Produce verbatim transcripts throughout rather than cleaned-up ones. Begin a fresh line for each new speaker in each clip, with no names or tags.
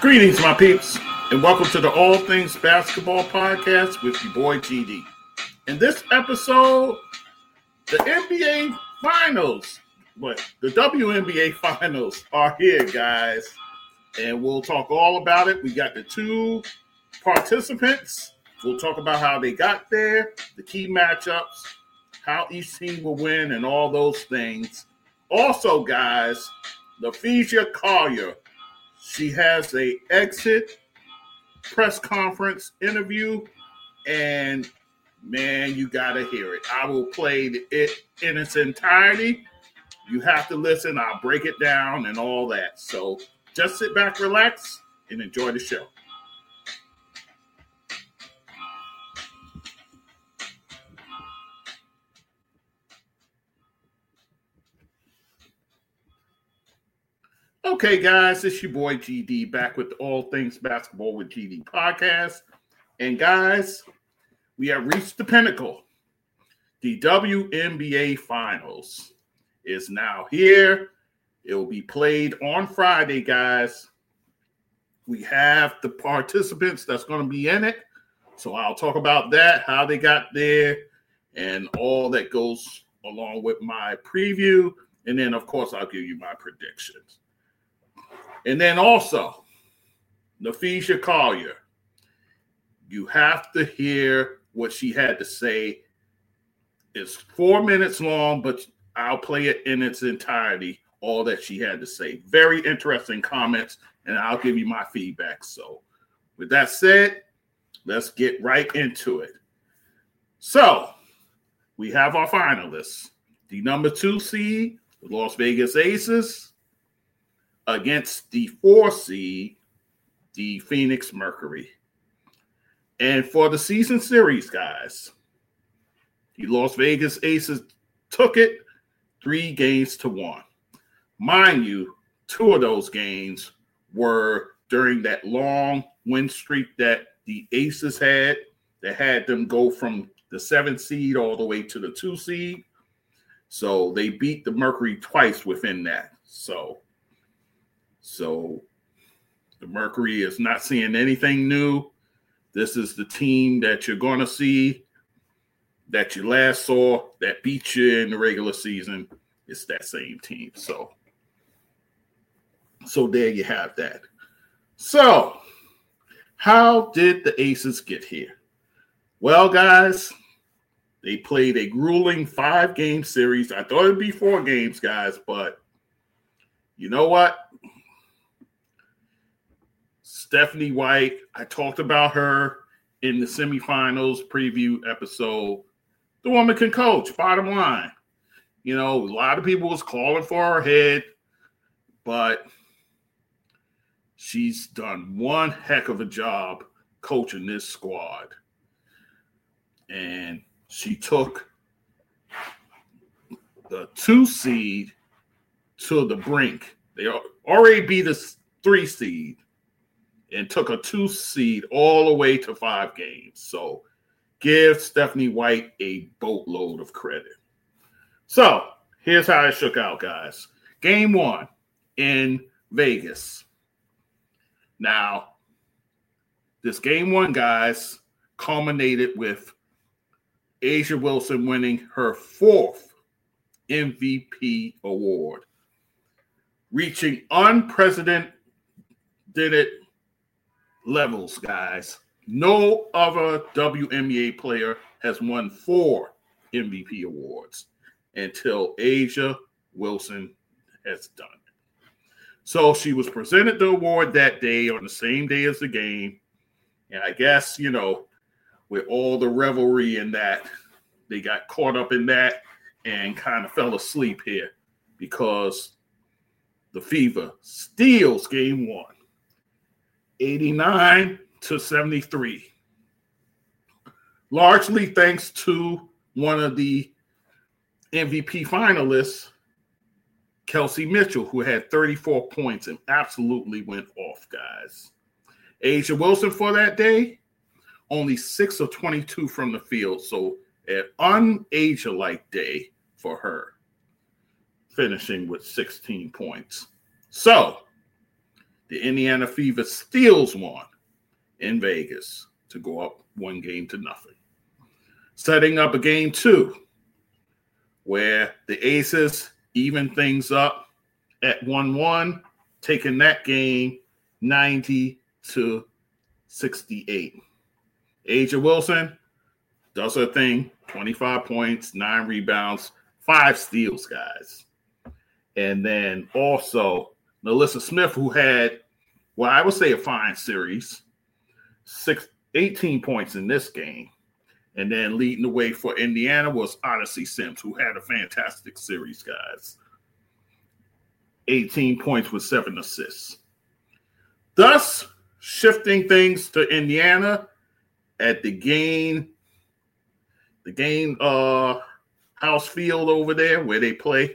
Greetings, my peeps, and welcome to the All Things Basketball Podcast with your boy G D. In this episode, the N B A Finals, what the W N B A Finals are here, guys, and we'll talk all about it. We got the two participants. We'll talk about how they got there, the key matchups, how each team will win, and all those things. Also, guys, LaPhia Collier. She has a exit press conference interview, and man, you gotta hear it. I will play it in its entirety. You have to listen. I'll break it down and all that. So just sit back, relax, and enjoy the show. Okay, guys, it's your boy G D back with the All Things Basketball with G D podcast. And guys, we have reached the pinnacle. The W N B A Finals is now here. It will be played on Friday, guys. We have the participants that's going to be in it. So I'll talk about that, how they got there, and all that goes along with my preview. And then, of course, I'll give you my predictions. And then also, LaPhia Collier. You have to hear what she had to say. It's four minutes long, but I'll play it in its entirety, all that she had to say. Very interesting comments, and I'll give you my feedback. So with that said, let's get right into it. So we have our finalists. The number two seed, the Las Vegas Aces, against the four seed, the Phoenix Mercury. And for the season series, guys, the Las Vegas Aces took it three games to one. Mind you, two of those games were during that long win streak that the Aces had, that had them go from the seventh seed all the way to the two seed. So they beat the Mercury twice within that. So So the Mercury is not seeing anything new. This is the team that you're going to see, that you last saw, that beat you in the regular season. It's that same team. So, so there you have that. So how did the Aces get here? Well, guys, they played a grueling five-game series. I thought it'd be four games, guys, but you know what? Stephanie White, I talked about her in the semifinals preview episode. The woman can coach, bottom line. You know, a lot of people was calling for her head, but she's done one heck of a job coaching this squad. And she took the two seed to the brink. They already beat the three seed and took a two seed all the way to five games. So give Stephanie White a boatload of credit. So here's how it shook out, guys. Game one in Vegas. Now, this game one, guys, culminated with A'ja Wilson winning her fourth M V P award, reaching unprecedented levels, guys. No other W N B A player has won four M V P awards until A'ja Wilson has done it. So she was presented the award that day on the same day as the game. And I guess, you know, with all the revelry in that, they got caught up in that and kind of fell asleep here because the Fever steals game one. eighty-nine to seventy-three. Largely thanks to one of the M V P finalists, Kelsey Mitchell, who had thirty-four points and absolutely went off, guys. A'ja Wilson for that day, only six of twenty-two from the field. So an un-A'ja-like day for her, finishing with sixteen points. So The Indiana Fever steals one in Vegas to go up one game to nothing. Setting up a game two where the Aces even things up at one one, taking that game ninety to sixty-eight. A'ja Wilson does her thing, twenty-five points, nine rebounds, five steals, guys. And then also Melissa Smith, who had, well, I would say a fine series, six, eighteen points in this game. And then leading the way for Indiana was Odyssey Sims, who had a fantastic series, guys. eighteen points with seven assists. Thus, shifting things to Indiana at the game, the game uh, house field over there where they play.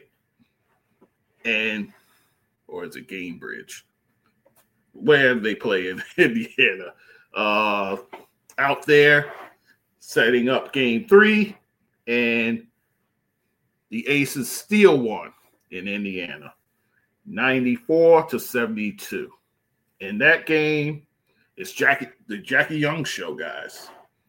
And, or is it Gamebridge? Where they play in Indiana. Uh, out there, setting up game three, and the Aces steal one in Indiana, ninety-four to seventy-two. In that game, it's Jackie, the Jackie Young show, guys.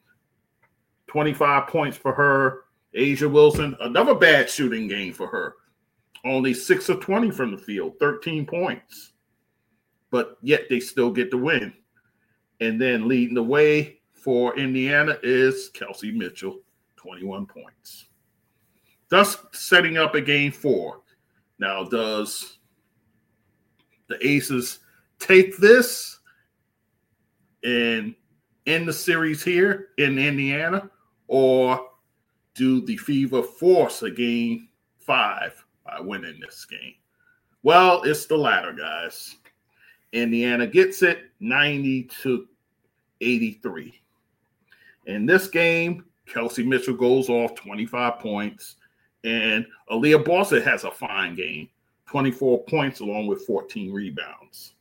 twenty-five points for her. A'ja Wilson, another bad shooting game for her. Only six of twenty from the field, thirteen points. But yet they still get the win. And then leading the way for Indiana is Kelsey Mitchell, twenty-one points. Thus setting up a game four. Now, does the Aces take this and end the series here in Indiana, or do the Fever force a game five by winning this game? Well, it's the latter, guys. Indiana gets it ninety to eighty-three. In this game, Kelsey Mitchell goes off twenty-five points, and Aaliyah Boston has a fine game, twenty-four points along with fourteen rebounds.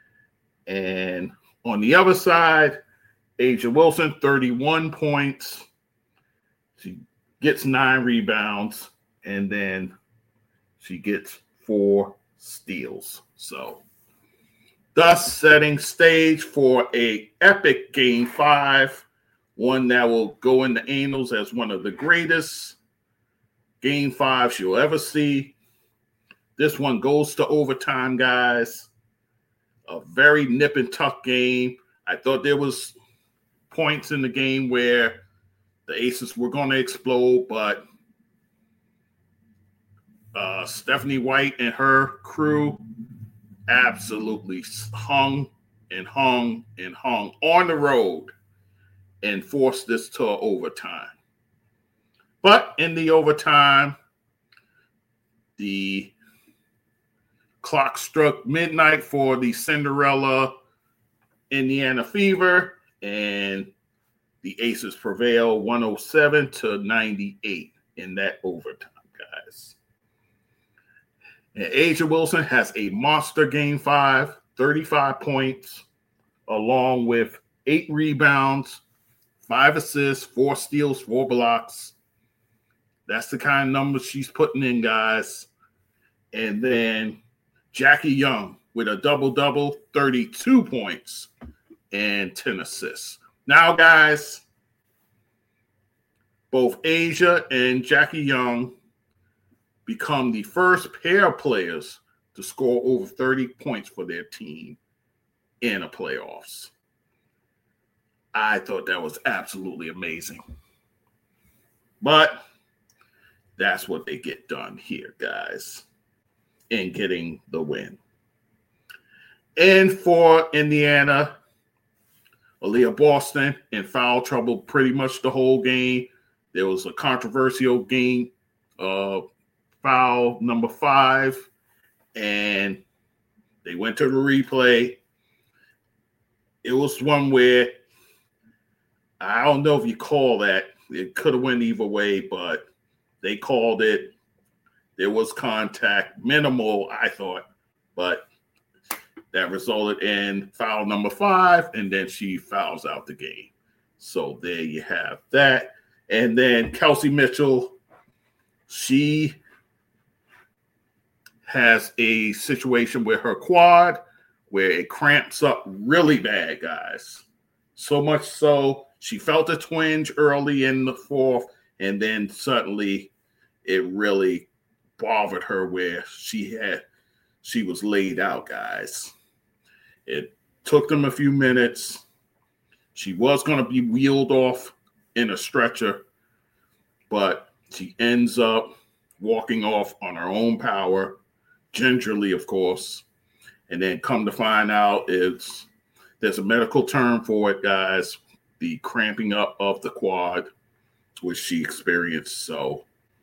And on the other side, A'ja Wilson, thirty-one points. She gets nine rebounds, and then she gets four steals. So, thus setting stage for a epic game five, one that will go in the annals as one of the greatest game fives you'll ever see. This one goes to overtime, guys. A very nip and tuck game. I thought there was points in the game where the Aces were going to explode, but uh, Stephanie White and her crew absolutely hung and hung and hung on the road and forced this to overtime. But in the overtime, the clock struck midnight for the Cinderella Indiana Fever, and the Aces prevail one oh seven to ninety-eight in that overtime, guys. And A'ja Wilson has a monster game five, thirty-five points, along with eight rebounds, five assists, four steals, four blocks. That's the kind of numbers she's putting in, guys. And then Jackie Young with a double-double, thirty-two points and ten assists. Now, guys, both A'ja and Jackie Young become the first pair of players to score over thirty points for their team in a playoffs. I thought that was absolutely amazing. But that's what they get done here, guys, in getting the win. And for Indiana, Aaliyah Boston in foul trouble pretty much the whole game. There was a controversial game, uh, foul number five, and they went to the replay. It was one where I don't know if you call that. It could have went either way, but they called it. There was contact, minimal, I thought, but that resulted in foul number five, and then she fouls out the game. So there you have that. And then Kelsey Mitchell, she has a situation with her quad where it cramps up really bad, guys. So much so, she felt a twinge early in the fourth, and then suddenly it really bothered her where she had she was laid out, guys. It took them a few minutes. She was going to be wheeled off in a stretcher, but she ends up walking off on her own power, gingerly, of course. And then come to find out, it's there's a medical term for it, guys, the cramping up of the quad, which she experienced. So,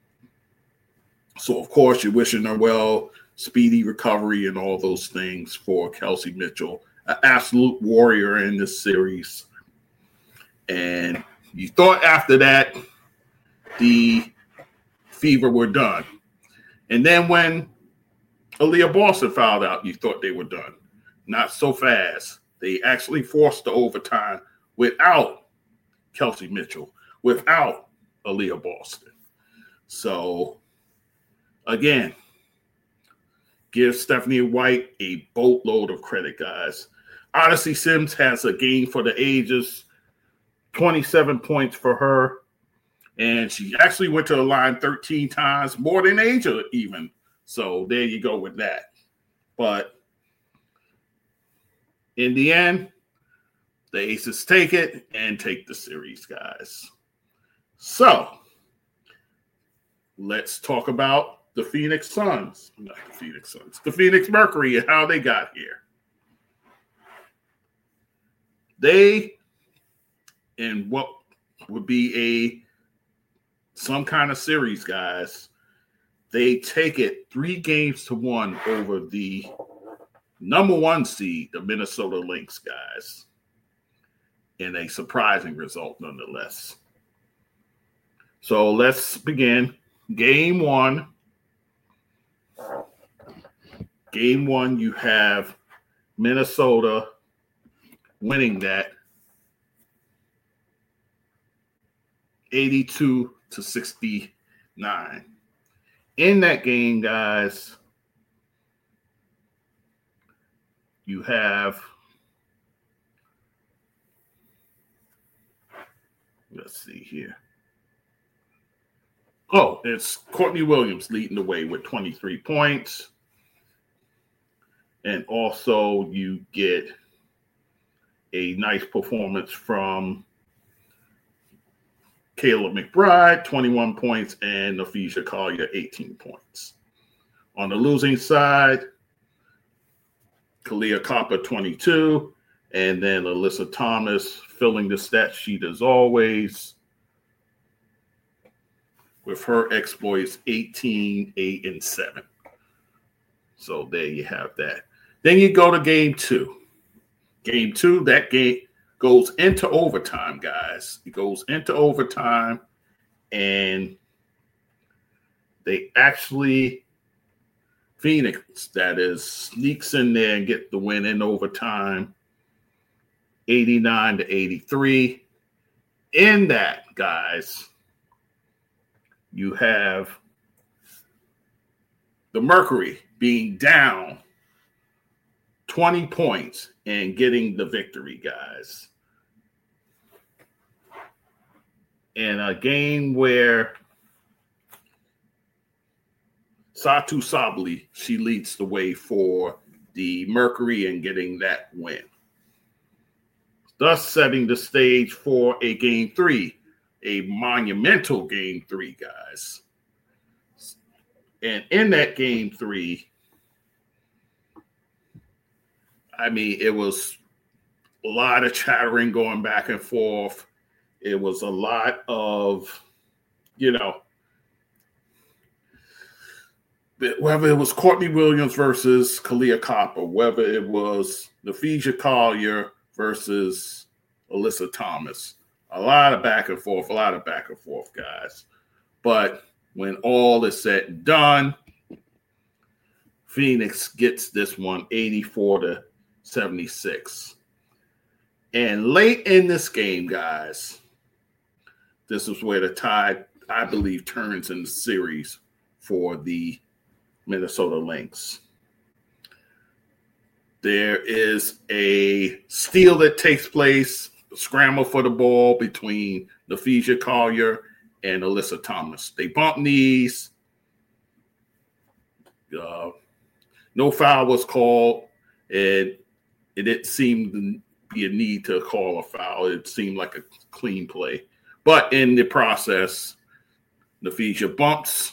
so of course, you're wishing her well, speedy recovery and all those things for Kelsey Mitchell, an absolute warrior in this series. And you thought after that, the Fever were done. And then when Aaliyah Boston fouled out, you thought they were done. Not so fast. They actually forced the overtime without Kelsey Mitchell, without Aaliyah Boston. So, again, give Stephanie White a boatload of credit, guys. Odyssey Sims has a game for the ages, twenty-seven points for her. And she actually went to the line thirteen times, more than Asia even. So there you go with that. But in the end, the Aces take it and take the series, guys. So let's talk about the Phoenix Suns. Not the Phoenix Suns. The Phoenix Mercury and how they got here. They, in what would be a some kind of series, guys, they take it three games to one over the number one seed, the Minnesota Lynx, guys, in a surprising result nonetheless. So let's begin. Game one. Game one, you have Minnesota winning that eighty-two to sixty-nine. In that game, guys, you have, let's see here. Oh, it's Courtney Williams leading the way with twenty-three points. And also you get a nice performance from Kayla McBride, twenty-one points, and Napheesa Collier, eighteen points. On the losing side, Kalia Copper, twenty-two, and then Alyssa Thomas filling the stat sheet as always with her exploits, eighteen, eight, and seven. So there you have that. Then you go to game two. Game two, that game goes into overtime, guys. It goes into overtime, and they actually, Phoenix, that is, sneaks in there and get the win in overtime, eighty-nine to eighty-three. In that, guys, you have the Mercury being down twenty points and getting the victory, guys. In a game where Satu Sabally, she leads the way for the Mercury and getting that win. Thus setting the stage for a game three, a monumental game three, guys. And in that game three, I mean, it was a lot of chattering going back and forth. It was a lot of, you know, whether it was Courtney Williams versus Kalia Copper, whether it was Napheesa Collier versus Alyssa Thomas. A lot of back and forth, a lot of back and forth, guys. But when all is said and done, Phoenix gets this one eighty-four to seventy-six. And late in this game, guys, this is where the tide, I believe, turns in the series for the Minnesota Lynx. There is a steal that takes place, a scramble for the ball between Napheesa Collier and Alyssa Thomas. They bump knees. Uh, no foul was called. And it didn't seem to be a need to call a foul. It seemed like a clean play. But in the process, Napheesa bumps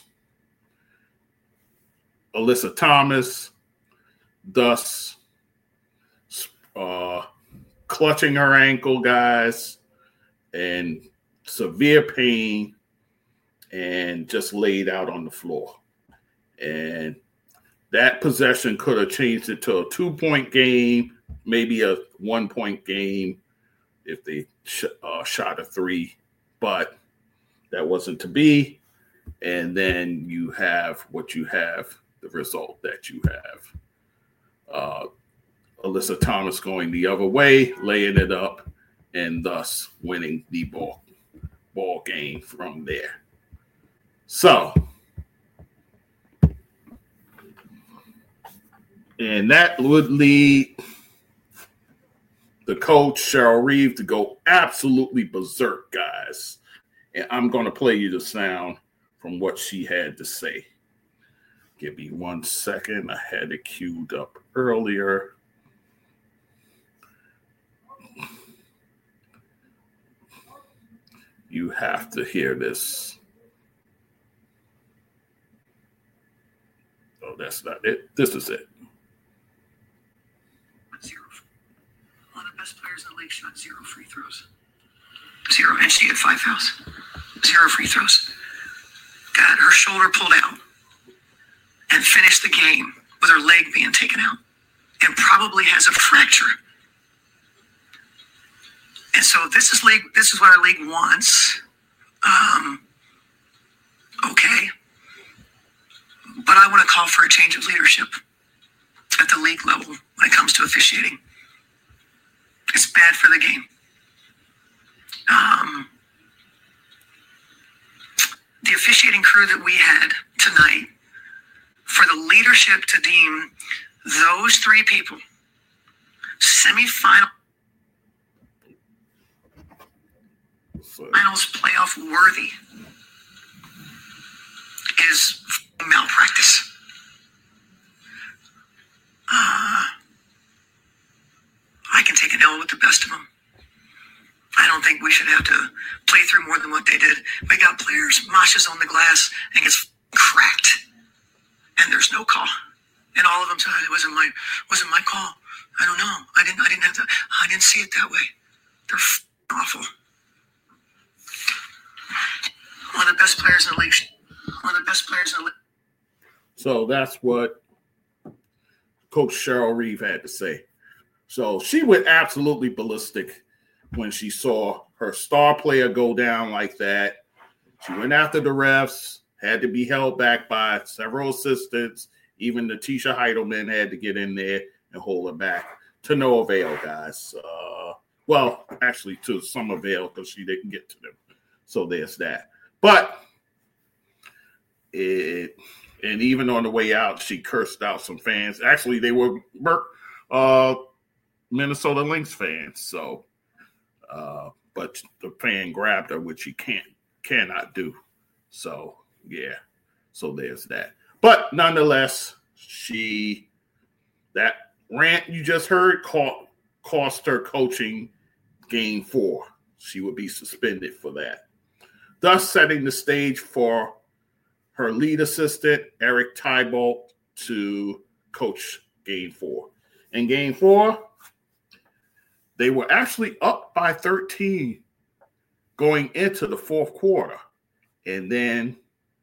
Alyssa Thomas, thus uh, clutching her ankle, guys, and severe pain, and just laid out on the floor. And that possession could have changed it to a two-point game, maybe a one-point game if they sh- uh, shot a three, but that wasn't to be. And then you have what you have, the result that you have. Uh, Alyssa Thomas going the other way, laying it up, and thus winning the ball, ball game from there. So, and that would lead the coach, Cheryl Reeve, to go absolutely berserk, guys. And I'm going to play you the sound from what she had to say. Give me one second. I had it queued up earlier. You have to hear this. Oh, that's not it. This is it.
Zero. One of the best players in the league shot zero free throws. Zero. And she had five fouls. Zero free throws. Got her shoulder pulled out and finished the game with her leg being taken out and probably has a fracture. And so this is league. This is what our league wants. Um, okay. But I want to call for a change of leadership at the league level when it comes to officiating. It's bad for the game. Um, the officiating crew that we had tonight, for the leadership to deem those three people semifinal finals playoff worthy is malpractice. Uh, I can take an L with the best of them. I don't think we should have to play through more than what they did. We got players, Masha's on the glass and gets cracked, and there's no call. And all of them said it wasn't my wasn't my call. I don't know. I didn't I didn't have to. I didn't see it that way. They're f- awful. One of the best players in the league. One of the best players in the league.
So that's what Coach Cheryl Reeve had to say. So she went absolutely ballistic when she saw her star player go down like that. She went after the refs, had to be held back by several assistants. Even Natisha Heidelman had to get in there and hold her back. To no avail, guys. Uh, well, actually, to some avail because she didn't get to them. So there's that. But it, and even on the way out, she cursed out some fans. Actually, they were uh, Minnesota Lynx fans. So, uh, but the fan grabbed her, which she can't, cannot do. So, yeah. So there's that. But nonetheless, she that rant you just heard cost, cost her coaching game four. She would be suspended for that, thus setting the stage for her lead assistant, Eric Thibault, to coach game four. In game four, they were actually up by thirteen going into the fourth quarter. And then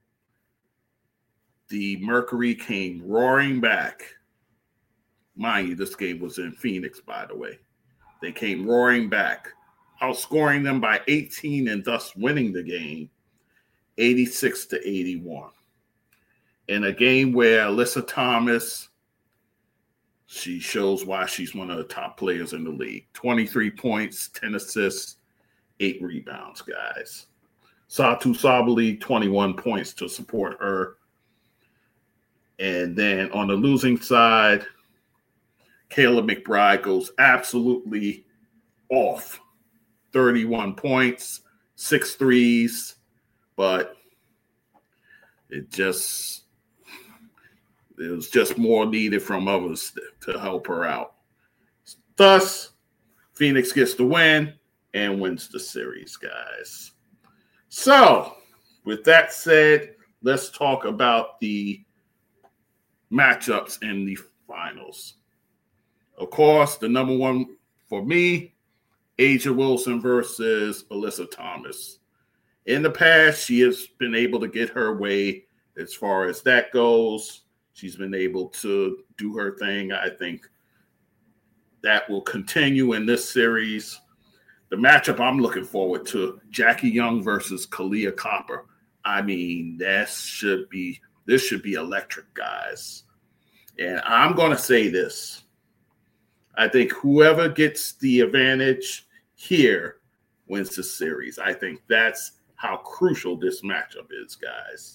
the Mercury came roaring back. Mind you, this game was in Phoenix, by the way. They came roaring back, outscoring them by eighteen and thus winning the game eighty-six to eighty-one. In a game where Alyssa Thomas, she shows why she's one of the top players in the league. twenty-three points, ten assists, eight rebounds, guys. Satu Sabali, twenty-one points to support her. And then on the losing side, Kayla McBride goes absolutely off. thirty-one points, six threes, but it just it was just more needed from others to help her out. Thus, Phoenix gets the win and wins the series, guys. So, with that said, let's talk about the matchups in the finals. Of course, the number one for me, A'ja Wilson versus Alyssa Thomas. In the past, she has been able to get her way as far as that goes. She's been able to do her thing. I think that will continue in this series. The matchup I'm looking forward to, Jackie Young versus Kahleah Copper. I mean, that should be this should be electric, guys. And I'm going to say this. I think whoever gets the advantage here wins the series. I think that's how crucial this matchup is, guys.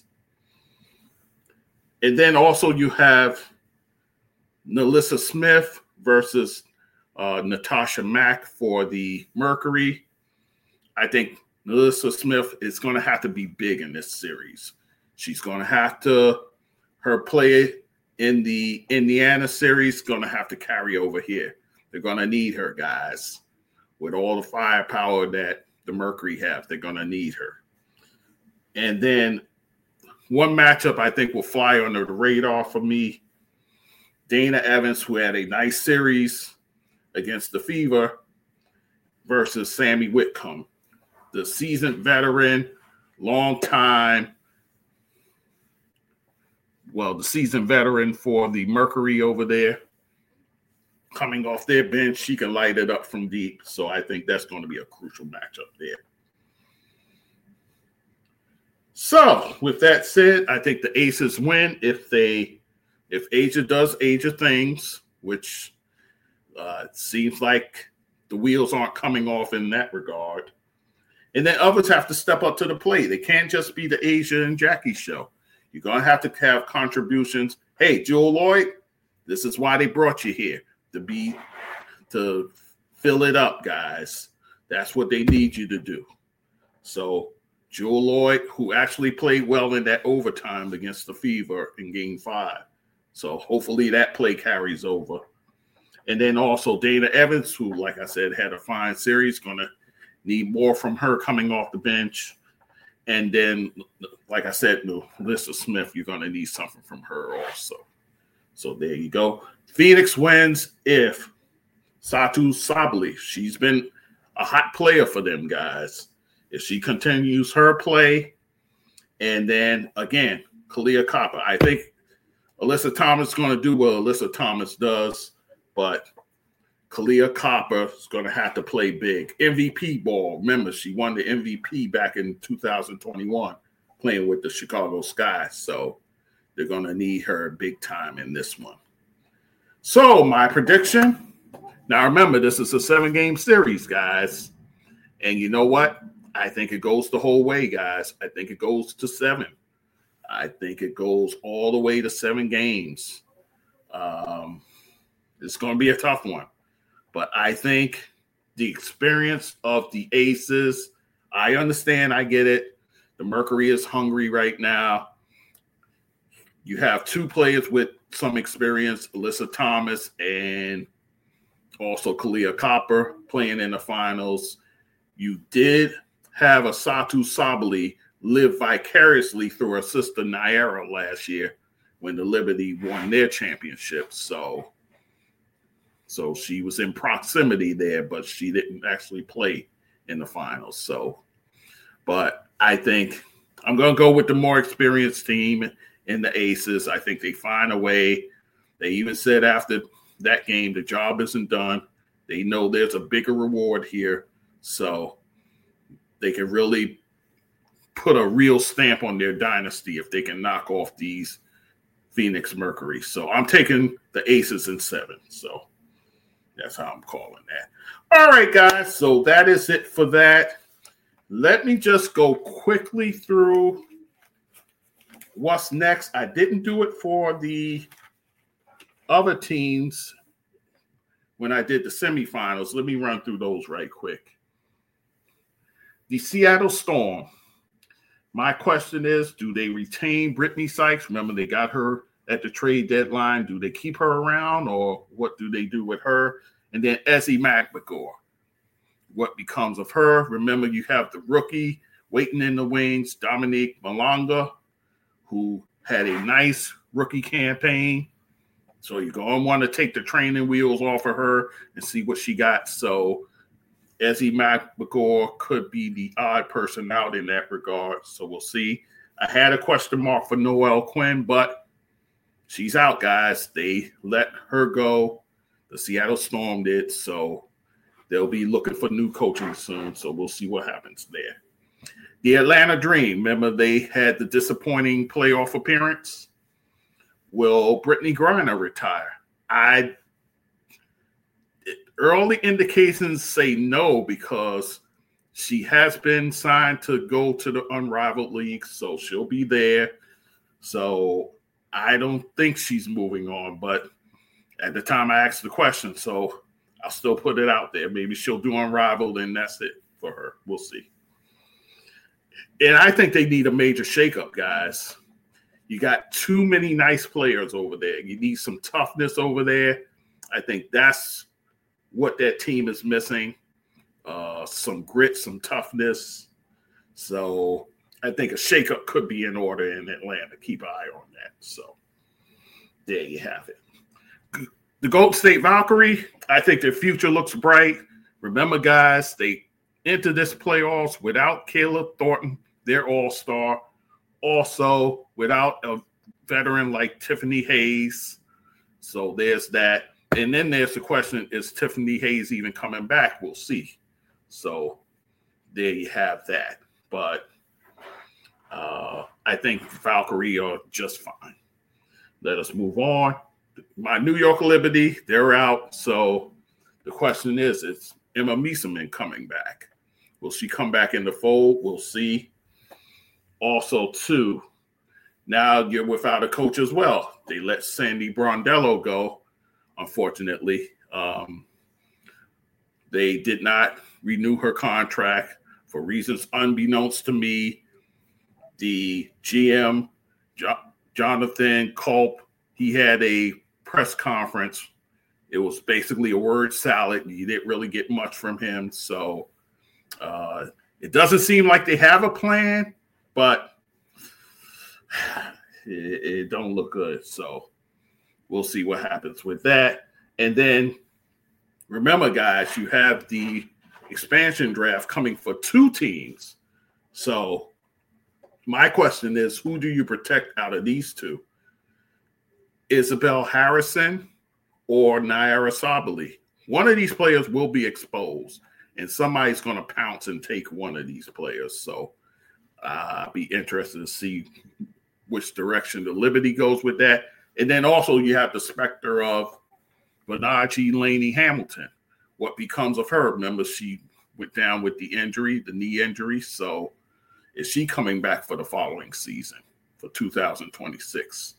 And then also you have NaLyssa Smith versus uh, Natasha Mack for the Mercury. I think NaLyssa Smith is going to have to be big in this series. She's going to have to, her play in the Indiana series going to have to carry over here. They're going to need her, guys. With all the firepower that the Mercury have, they're going to need her. And then one matchup I think will fly under the radar for me, Dana Evans, who had a nice series against the Fever, versus Sammy Whitcomb, the seasoned veteran, long time, well, the seasoned veteran for the Mercury over there. Coming off their bench, she can light it up from deep. So I think that's going to be a crucial matchup there. So with that said, I think the Aces win if they, if A'ja does A'ja things, which uh, it seems like the wheels aren't coming off in that regard. And then others have to step up to the plate. They can't just be the A'ja and Jackie show. You're going to have to have contributions. Hey, Jewell Loyd, this is why they brought you here. To be to fill it up, guys. That's what they need you to do. So Jewell Loyd, who actually played well in that overtime against the Fever in game five. So hopefully that play carries over. And then also Dana Evans, who, like I said, had a fine series, going to need more from her coming off the bench. And then, like I said, NaLyssa Smith, you're going to need something from her also. So there you go. Phoenix wins if Satou Sabally, she's been a hot player for them, guys. If she continues her play, and then, again, Kahleah Copper. I think Alyssa Thomas is going to do what Alyssa Thomas does, but Kahleah Copper is going to have to play big. M V P ball. Remember, she won the M V P back in two thousand twenty-one playing with the Chicago Sky. So they're going to need her big time in this one. So my prediction, now remember, this is a seven-game series, guys. And you know what? I think it goes the whole way, guys. I think it goes to seven. I think it goes all the way to seven games. Um, it's going to be a tough one. But I think the experience of the Aces, I understand, I get it. The Mercury is hungry right now. You have two players with some experience, Alyssa Thomas and also Kahleah Copper playing in the finals. You did have a Satou Sabally live vicariously through her sister Naira last year when the Liberty won their championship. So, so she was in proximity there, but she didn't actually play in the finals. So, but I think I'm going to go with the more experienced team in the Aces. I think they find a way. They even said after that game, the job isn't done. They know there's a bigger reward here. So they can really put a real stamp on their dynasty if they can knock off these Phoenix Mercury. So I'm taking the Aces in seven. So that's how I'm calling that. All right, guys. So that is it for that. Let me just go quickly through what's next. I didn't do it for the other teams when I did the semifinals. Let me run through those right quick. The Seattle Storm. My question is, do they retain Brittany Sykes? Remember, they got her at the trade deadline. Do they keep her around, or what do they do with her? And then Ezi McMagor. What becomes of her? Remember, you have the rookie waiting in the wings, Dominique Malonga, who had a nice rookie campaign. So you're going to want to take the training wheels off of her and see what she got. So Ezi McMagor could be the odd person out in that regard. So we'll see. I had a question mark for Noelle Quinn, but she's out, guys. They let her go. The Seattle Storm did. So they'll be looking for new coaching soon. So we'll see what happens there. The Atlanta Dream. Remember, they had the disappointing playoff appearance. Will Brittany Griner retire? I early indications say no, because she has been signed to go to the Unrivaled League, so she'll be there. So I don't think she's moving on, but at the time I asked the question, so I'll still put it out there. Maybe she'll do Unrivaled, and that's it for her. We'll see. And I think they need a major shakeup, guys. You got too many nice players over there. You need some toughness over there. I think that's what that team is missing. Uh, some grit, some toughness. So I think a shakeup could be in order in Atlanta. Keep an eye on that. So there you have it. The Golden State Valkyrie, I think their future looks bright. Remember, guys, they entered this playoffs without Caleb Thornton, their all-star. Also, without a veteran like Tiffany Hayes. So there's that. And then there's the question, is Tiffany Hayes even coming back? We'll see. So there you have that. But uh, I think Valkyrie are just fine. Let us move on. My New York Liberty, they're out. So the question is, is Emma Mieseman coming back? Will she come back in the fold? We'll see. Also, too, now you're without a coach as well. They let Sandy Brondello go, unfortunately. Um, they did not renew her contract for reasons unbeknownst to me. The G M, jo- Jonathan Culp, he had a press conference. It was basically a word salad. You didn't really get much from him. So uh, it doesn't seem like they have a plan. But it, it don't look good. So we'll see what happens with that. And then remember, guys, you have the expansion draft coming for two teams. So my question is, who do you protect out of these two? Isabel Harrison or Naira Sabali? One of these players will be exposed, and somebody's going to pounce and take one of these players. So Uh, I'll be interested to see which direction the Liberty goes with that. And then also you have the specter of Benaji Laney Hamilton. What becomes of her? Remember, she went down with the injury, the knee injury. So is she coming back for the following season for two thousand twenty-six?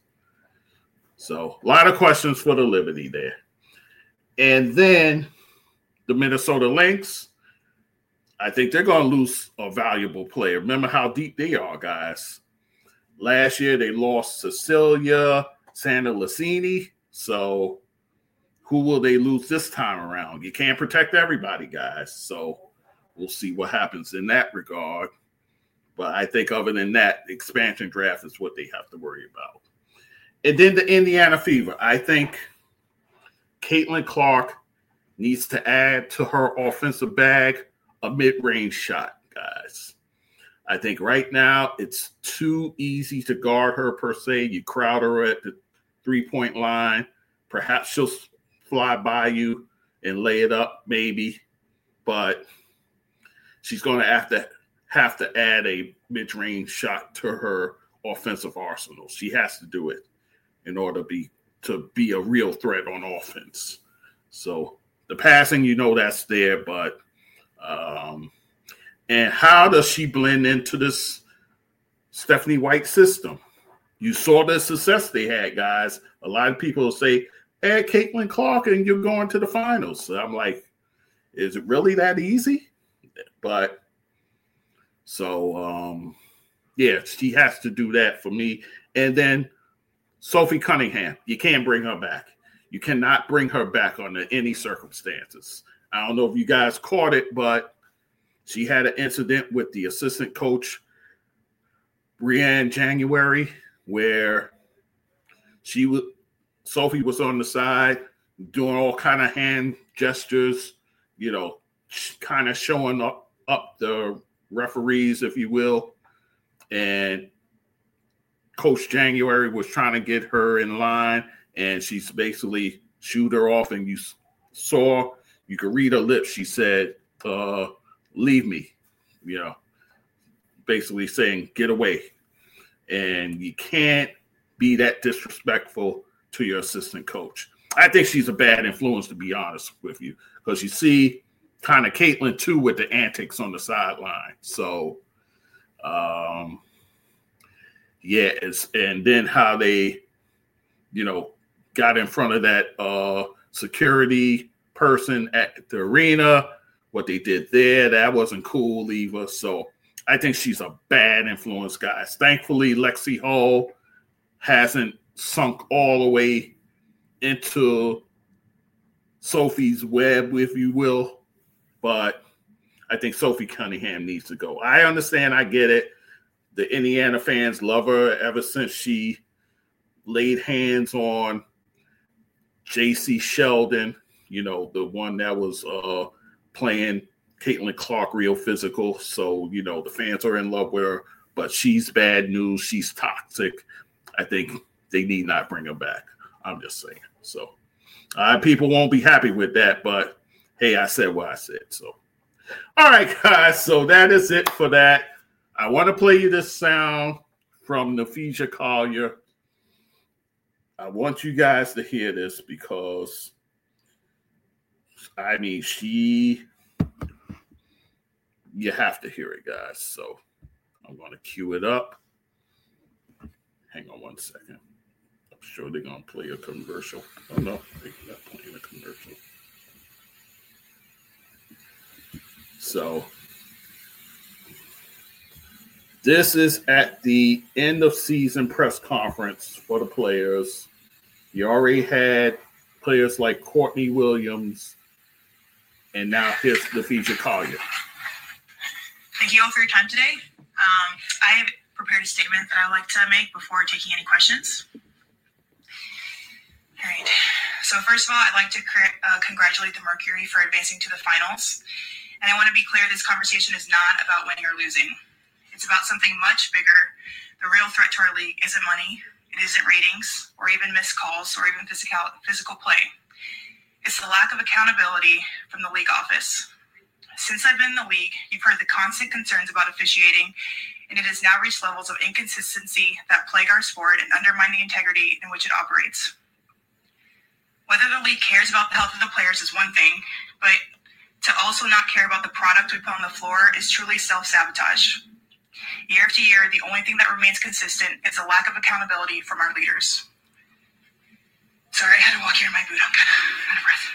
So a lot of questions for the Liberty there. And then the Minnesota Lynx, I think they're going to lose a valuable player. Remember how deep they are, guys. Last year, they lost Cecilia Santa-Lasini. So who will they lose this time around? You can't protect everybody, guys. So we'll see what happens in that regard. But I think other than that, the expansion draft is what they have to worry about. And then the Indiana Fever. I think Caitlin Clark needs to add to her offensive bag a mid-range shot, guys. I think right now it's too easy to guard her per se. You crowd her at the three-point line. Perhaps she'll fly by you and lay it up, maybe. But she's going to have to have to add a mid-range shot to her offensive arsenal. She has to do it in order to be to be a real threat on offense. So the passing, you know, that's there, but um, and how does she blend into this Stephanie White system? You saw the success they had, guys. A lot of people say, add Caitlin Clark and you're going to the finals. So I'm like, is it really that easy? But so, um, yeah, she has to do that for me. And then Sophie Cunningham, you can't bring her back. You cannot bring her back under any circumstances. I don't know if you guys caught it, but she had an incident with the assistant coach, Brianne January, where she was Sophie was on the side doing all kind of hand gestures, you know, kind of showing up, up the referees, if you will. And Coach January was trying to get her in line, and she's basically shooed her off. And you saw, you could read her lips. She said, uh, leave me, you know, basically saying, get away. And you can't be that disrespectful to your assistant coach. I think she's a bad influence, to be honest with you, because you see kind of Caitlin, too, with the antics on the sideline. So, um, yeah, it's, and then how they, you know, got in front of that uh, security person at the arena, what they did there, that wasn't cool either. So I think she's a bad influence, guys. Thankfully, Lexi Hall hasn't sunk all the way into Sophie's web, if you will. But I think Sophie Cunningham needs to go. I understand. I get it. The Indiana fans love her ever since she laid hands on J C Sheldon, you know, the one that was uh, playing Caitlin Clark real physical. So, you know, the fans are in love with her, but she's bad news. She's toxic. I think they need not bring her back. I'm just saying. So uh, people won't be happy with that, but hey, I said what I said. So, all right, guys. So that is it for that. I want to play you this sound from Napheesa Collier. I want you guys to hear this because, I mean, she, you have to hear it, guys. So I'm going to cue it up. Hang on one second. I'm sure they're going to play a commercial. Oh, no, they're not playing a commercial. So this is at the end of season press conference for the players. You already had players like Courtney Williams, and now here's Napheesa Collier.
Thank you all for your time today. Um, I have prepared a statement that I like to make before taking any questions. All right. So first of all, I'd like to uh, congratulate the Mercury for advancing to the finals. And I want to be clear, this conversation is not about winning or losing. It's about something much bigger. The real threat to our league isn't money. It isn't ratings or even missed calls or even physical physical play. It's the lack of accountability from the league office. Since I've been in the league, you've heard the constant concerns about officiating, and it has now reached levels of inconsistency that plague our sport and undermine the integrity in which it operates. Whether the league cares about the health of the players is one thing, but to also not care about the product we put on the floor is truly self-sabotage. Year after year, the only thing that remains consistent is a lack of accountability from our leaders. Sorry, I had to walk here in my boot. I'm kind of out of breath.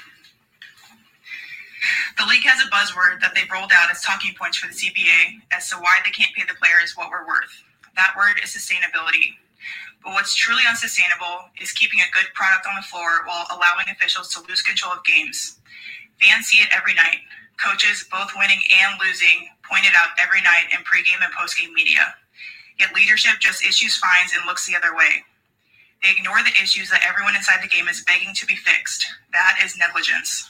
The league has a buzzword that they've rolled out as talking points for the C B A as to why they can't pay the players what we're worth. That word is sustainability. But what's truly unsustainable is keeping a good product on the floor while allowing officials to lose control of games. Fans see it every night. Coaches, both winning and losing, point it out every night in pregame and postgame media. Yet leadership just issues fines and looks the other way. They ignore the issues that everyone inside the game is begging to be fixed. That is negligence.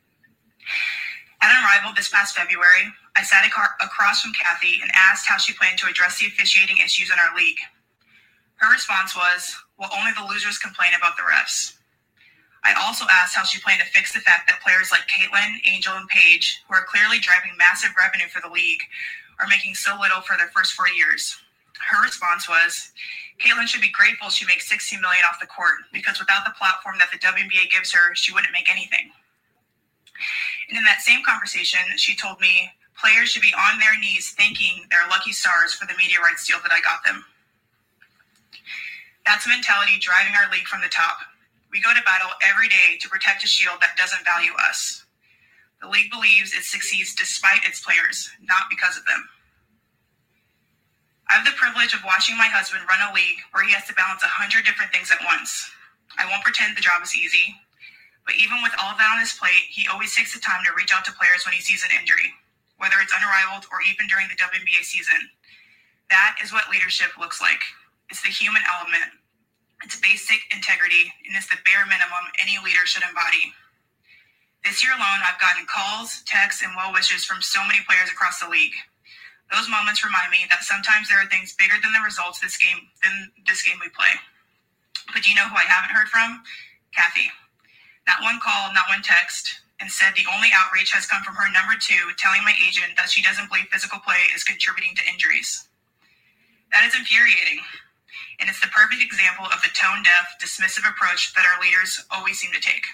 At Unrivaled this past February, I sat ac- across from Kathy and asked how she planned to address the officiating issues in our league. Her response was, well, only the losers complain about the refs. I also asked how she planned to fix the fact that players like Caitlin, Angel, and Paige, who are clearly driving massive revenue for the league, are making so little for their first four years. Her response was, Caitlin should be grateful she makes sixteen million dollars off the court, because without the platform that the W N B A gives her, she wouldn't make anything. And in that same conversation, she told me players should be on their knees thanking their lucky stars for the media rights deal that I got them. That's a mentality driving our league from the top. We go to battle every day to protect a shield that doesn't value us. The league believes it succeeds despite its players, not because of them. I have the privilege of watching my husband run a league where he has to balance a hundred different things at once. I won't pretend the job is easy, but even with all of that on his plate, he always takes the time to reach out to players when he sees an injury, whether it's unrivaled or even during the W N B A season. That is what leadership looks like. It's the human element. It's basic integrity, and it's the bare minimum any leader should embody. This year alone, I've gotten calls, texts, and well wishes from so many players across the league. Those moments remind me that sometimes there are things bigger than the results this game than this game we play. But do you know who I haven't heard from? Kathy. Not one call, not one text. Instead, the only outreach has come from her number two, telling my agent that she doesn't believe physical play is contributing to injuries. That is infuriating. And it's the perfect example of the tone-deaf, dismissive approach that our leaders always seem to take.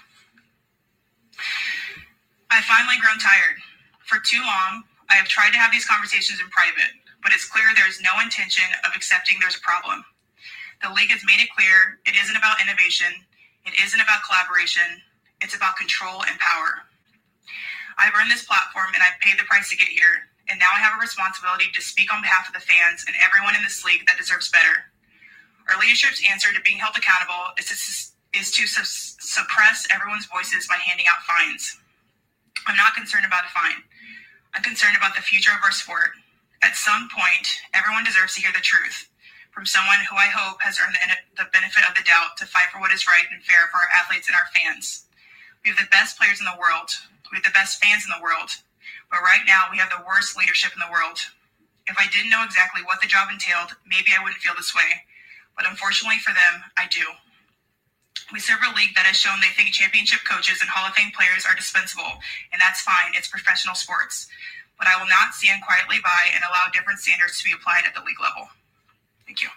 I've finally grown tired. For too long, I have tried to have these conversations in private, but it's clear there is no intention of accepting there's a problem. The league has made it clear it isn't about innovation, it isn't about collaboration, it's about control and power. I've earned this platform and I've paid the price to get here, and now I have a responsibility to speak on behalf of the fans and everyone in this league that deserves better. Our leadership's answer to being held accountable is to, is to su- suppress everyone's voices by handing out fines. I'm not concerned about a fine. I'm concerned about the future of our sport. At some point, everyone deserves to hear the truth from someone who I hope has earned the, the benefit of the doubt to fight for what is right and fair for our athletes and our fans. We have the best players in the world. We have the best fans in the world. But right now, we have the worst leadership in the world. If I didn't know exactly what the job entailed, maybe I wouldn't feel this way. But unfortunately for them, I do. We serve a league that has shown they think championship coaches and Hall of Fame players are dispensable, and that's fine. It's professional sports. But I will not stand quietly by and allow different standards to be applied at the league level. Thank you.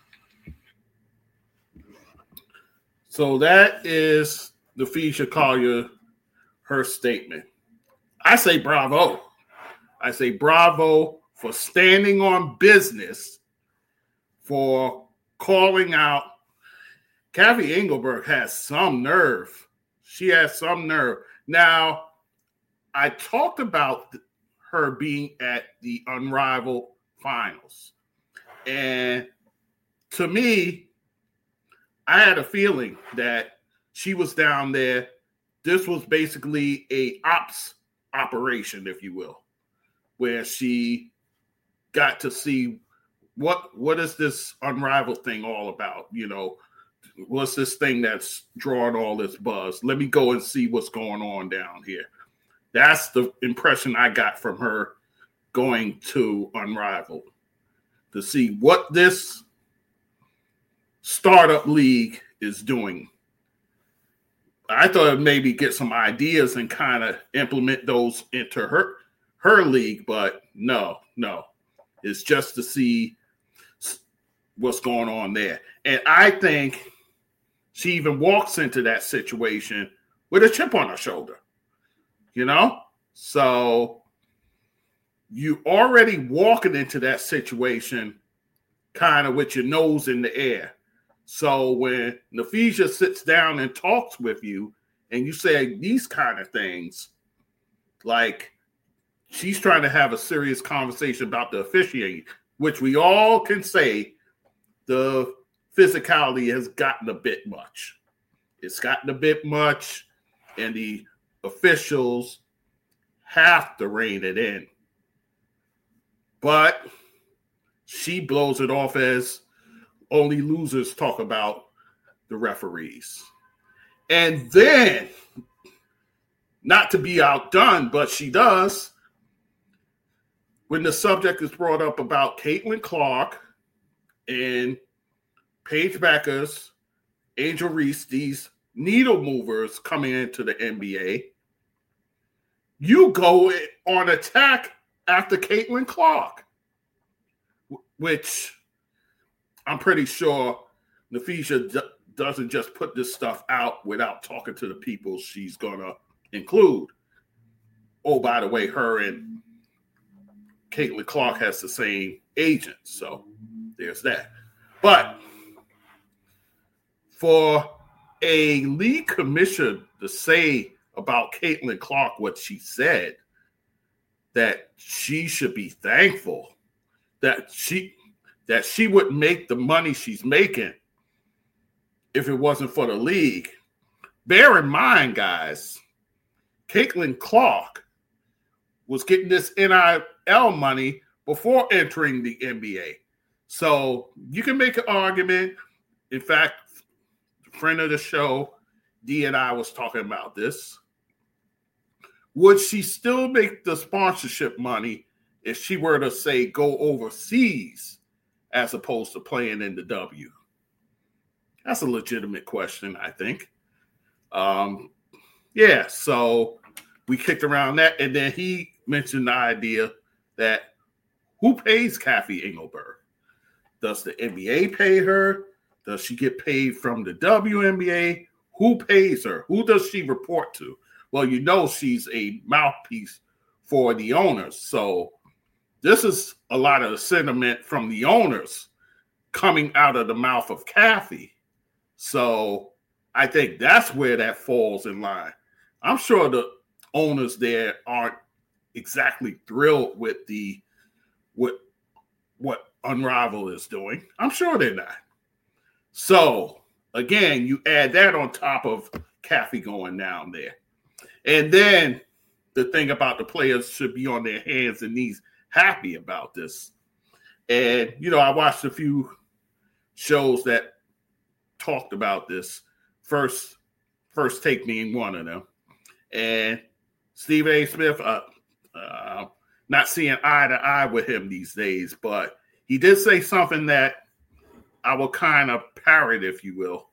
So that is Napheesa Collier, her statement. I say bravo. I say bravo for standing on business, for calling out. Kathy Engelberg has some nerve. She has some nerve. Now, I talked about her being at the Unrivaled finals. And to me, I had a feeling that she was down there. This was basically a ops operation, if you will, where she got to see what what is this Unrivaled thing all about? You know, what's this thing that's drawing all this buzz? Let me go and see what's going on down here. That's the impression I got from her going to Unrivaled, to see what this startup league is doing. I thought I'd maybe get some ideas and kind of implement those into her her league, but no, no. It's just to see what's going on there. And I think she even walks into that situation with a chip on her shoulder, you know? So you already walking into that situation kind of with your nose in the air. So when Napheesa sits down and talks with you and you say these kind of things, like she's trying to have a serious conversation about the officiating, which we all can say the physicality has gotten a bit much. It's gotten a bit much, and the officials have to rein it in. But she blows it off as only losers talk about the referees. And then, not to be outdone, but she does, when the subject is brought up about Caitlin Clark and Paige Bueckers, Angel Reese, these needle movers coming into the N B A, you go on attack after Caitlin Clark, which I'm pretty sure Napheesa d- doesn't just put this stuff out without talking to the people she's going to include. Oh, by the way, her and Caitlin Clark has the same agent, so there's that. But for a league commissioner to say about Caitlin Clark what she said, that she should be thankful that she that she wouldn't make the money she's making if it wasn't for the league. Bear in mind, guys, Caitlin Clark was getting this N I L money before entering the N B A. So you can make an argument. In fact, a friend of the show, Dee and I was talking about this. Would she still make the sponsorship money if she were to, say, go overseas as opposed to playing in the W? That's a legitimate question, I think. Um, yeah, so we kicked around that. And then he mentioned the idea that who pays Kathy Engelberg? Does the N B A pay her? Does she get paid from the W N B A? Who pays her? Who does she report to? Well, you know she's a mouthpiece for the owners. So this is a lot of the sentiment from the owners coming out of the mouth of Kathy. So I think that's where that falls in line. I'm sure the owners there aren't exactly thrilled with the what what Unrivaled is doing. I'm sure they're not. So again, you add that on top of Kathy going down there. And then the thing about the players should be on their hands and knees happy about this. And, you know, I watched a few shows that talked about this. First, first Take being one of them. And Stephen A. Smith, uh, uh, not seeing eye to eye with him these days, but he did say something that I will kind of parrot, if you will.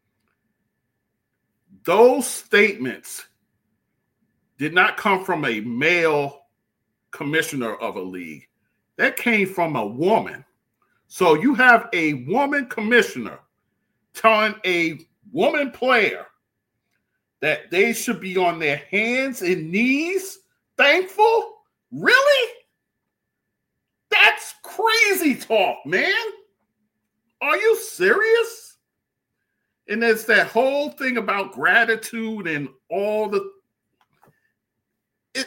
Those statements did not come from a male commissioner of a league. That came from a woman. So you have a woman commissioner telling a woman player that they should be on their hands and knees thankful? Really? That's crazy talk, man. Are you serious? And there's that whole thing about gratitude and all the it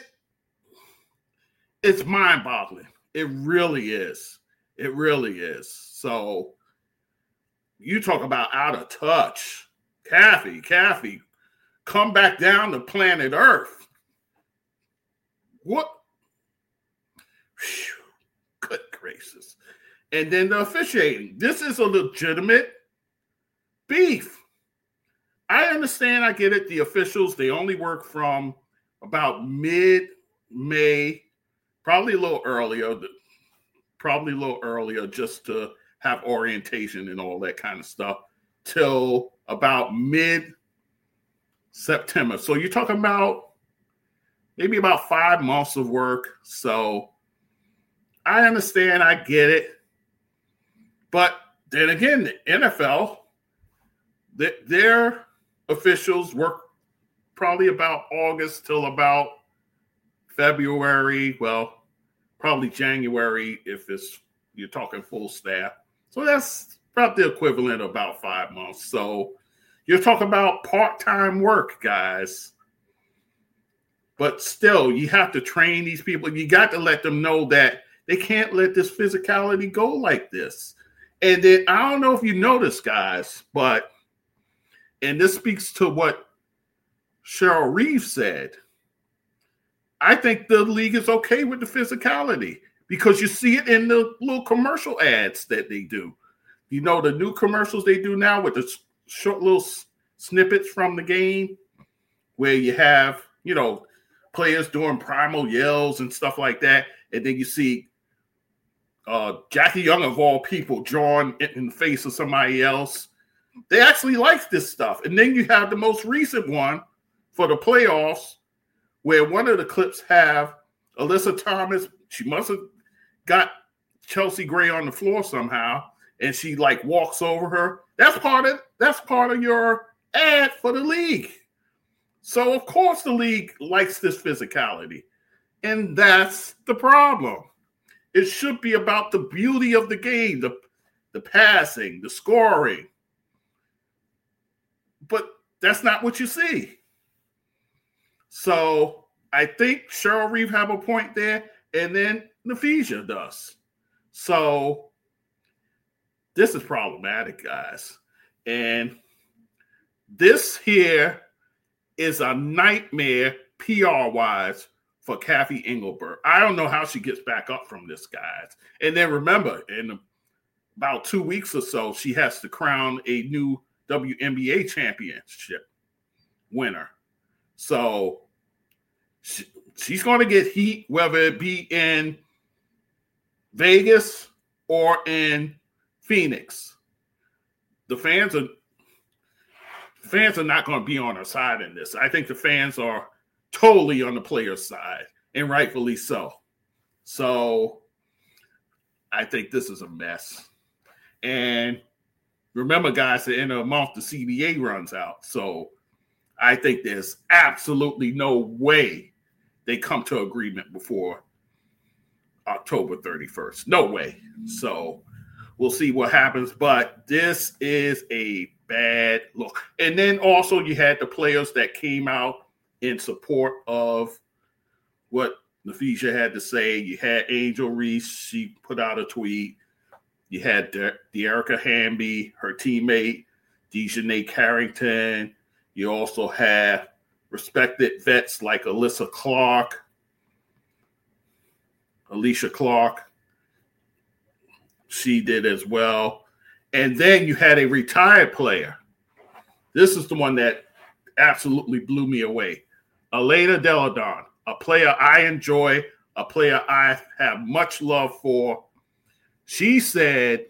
it's mind-boggling. It really is. It really is. So you talk about out of touch. Kathy, Kathy, come back down to planet Earth. What? Whew. Good gracious. And then the officiating. This is a legitimate beef. I understand, I get it. The officials, they only work from about mid-May, probably a little earlier, probably a little earlier just to have orientation and all that kind of stuff, till about mid-September. So you're talking about maybe about five months of work. So I understand, I get it. But then again, the N F L, th- their officials work probably about August till about February. Well, probably January if it's you're talking full staff. So that's about the equivalent of about five months. So you're talking about part-time work, guys. But still, you have to train these people. You got to let them know that they can't let this physicality go like this. And then I don't know if you noticed, guys, but, and this speaks to what Cheryl Reeves said, I think the league is okay with the physicality because you see it in the little commercial ads that they do. You know, the new commercials they do now with the short little snippets from the game where you have, you know, players doing primal yells and stuff like that. And then you see uh, Jackie Young, of all people, drawn in the face of somebody else. They actually like this stuff. And then you have the most recent one for the playoffs where one of the clips have Alyssa Thomas. She must have got Chelsea Gray on the floor somehow, and she like walks over her. That's part of that's part of your ad for the league. So of course the league likes this physicality, and that's the problem. It should be about the beauty of the game, the the passing, the scoring. but that's not what you see. So I think Cheryl Reeve have a point there, and then Naphesia does. So this is problematic, guys. And this here is a nightmare P R-wise for Kathy Engelberg. I don't know how she gets back up from this, guys. And then remember, in about two weeks or so, she has to crown a new W N B A championship winner. So she, she's going to get heat, whether it be in Vegas or in Phoenix. The fans are fans are not going to be on her side in this. I think the fans are totally on the player's side, and rightfully so. So I think this is a mess. And remember, guys, at the end of the month, the C B A runs out. So I think there's absolutely no way they come to agreement before October thirty-first. No way. So we'll see what happens. But this is a bad look. And then also you had the players that came out in support of what Naphesia had to say. You had Angel Reese. She put out a tweet. You had De- De'Erica Hamby, her teammate, Dejanay Carrington. You also have respected vets like Alyssa Clark, Alicia Clark. She did as well. And then you had a retired player. This is the one that absolutely blew me away. Elena Delle Donne, a player I enjoy, a player I have much love for. She said,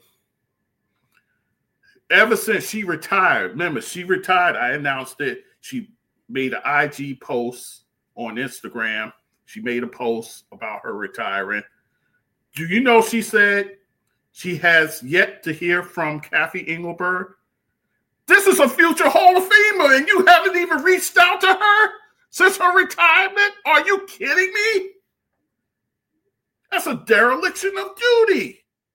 ever since she retired, remember, she retired, I announced it. She made an I G post on Instagram. She made a post about her retiring. Do you know she said she has yet to hear from Kathy Engelberg? This is a future Hall of Famer, and you haven't even reached out to her since her retirement? Are you kidding me? That's a dereliction of duty.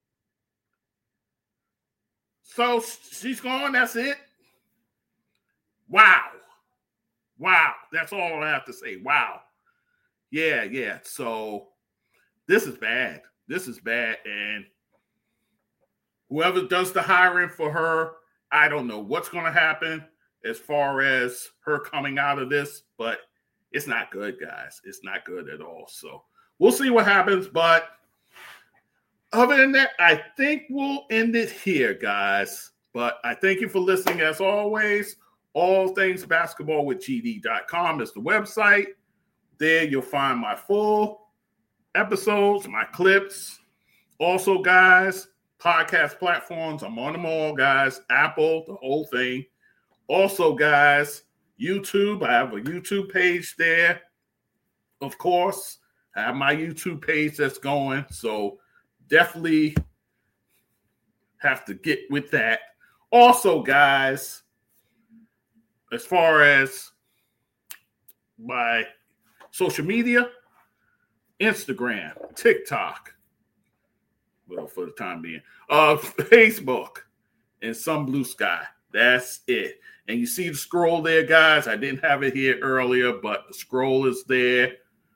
So she's gone. That's it. Wow. Wow. That's all I have to say. Wow. Yeah, yeah. So this is bad. This is bad. And whoever does the hiring for her, I don't know what's going to happen as far as her coming out of this, but it's not good, guys. It's not good at all. So we'll see what happens. But other than that, I think we'll end it here, guys. But I thank you for listening as always. All things basketball with G D dot com is the website. There you'll find my full episodes, my clips. Also, guys, podcast platforms. I'm on them all, guys. Apple, the whole thing. Also, guys, YouTube. I have a YouTube page there. Of course, I have my YouTube page that's going. So definitely have to get with that. Also, guys, as far as my social media, Instagram, TikTok, well, for the time being, uh, Facebook, and some Blue Sky. That's it. And you see the scroll there, guys. I didn't have it here earlier, but the scroll is there.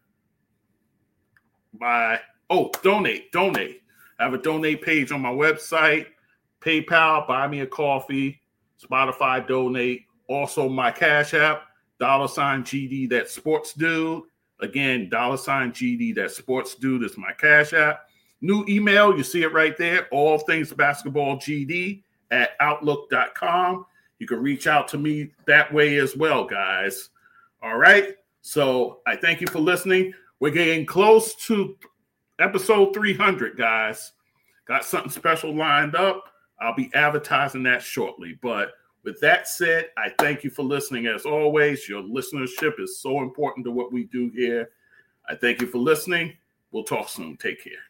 My oh, donate, donate. I have a donate page on my website, PayPal, buy me a coffee, Spotify donate. Also, my Cash App, dollar sign G D, that sports dude. Again, dollar sign G D, that sports dude is my Cash App. New email, you see it right there, all things basketball G D at outlook dot com. You can reach out to me that way as well, guys. All right. So I thank you for listening. We're getting close to episode three hundred, guys. Got something special lined up. I'll be advertising that shortly. But with that said, I thank you for listening as always. Your listenership is so important to what we do here. I thank you for listening. We'll talk soon. Take care.